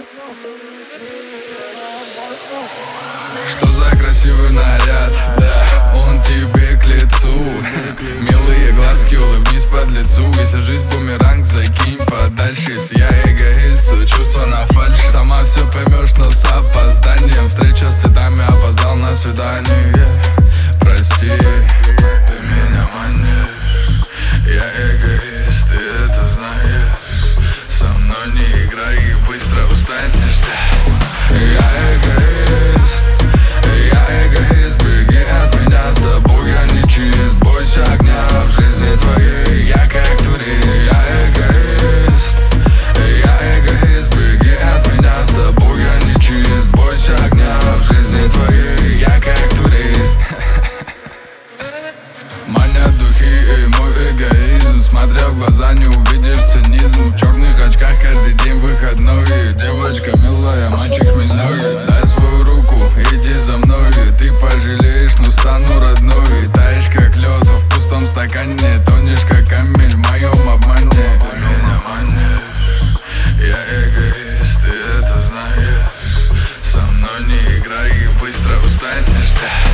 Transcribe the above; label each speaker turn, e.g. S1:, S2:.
S1: Что за красивый наряд, он тебе к лицу. Милые глазки, улыбнись под лицу. Если жизнь бумеранг, закинь подальше. Если я эгоист, то чувство на фальши. Сама все поймешь, но с опозданием. Встреча с цветами, опоздал на свидание. Прости, ты меня манишь. Я эгоист, ты это знаешь. Со мной не играй и быстро устанешь, да. Я эгоист, беги от меня, с тобой я не чист. Бойся огня в жизни твоей, я как турист. Я эгоист, беги от меня, с тобой я не чист. Бойся огня в жизни твоей, я как турист. Манят духи и мой эгоизм. Смотря в глаза, не увидишь цинизм. В черных очках каждый день выходной. Девочка милая, мальчик хмельной. Дай свою руку, иди за мной. Ты пожалеешь, но стану родной. Таешь как лед в пустом стакане. Тонешь как камень в моем обмане. Ты меня манишь. Я эгоист, ты это знаешь. Со мной не играй и быстро устанешь, да.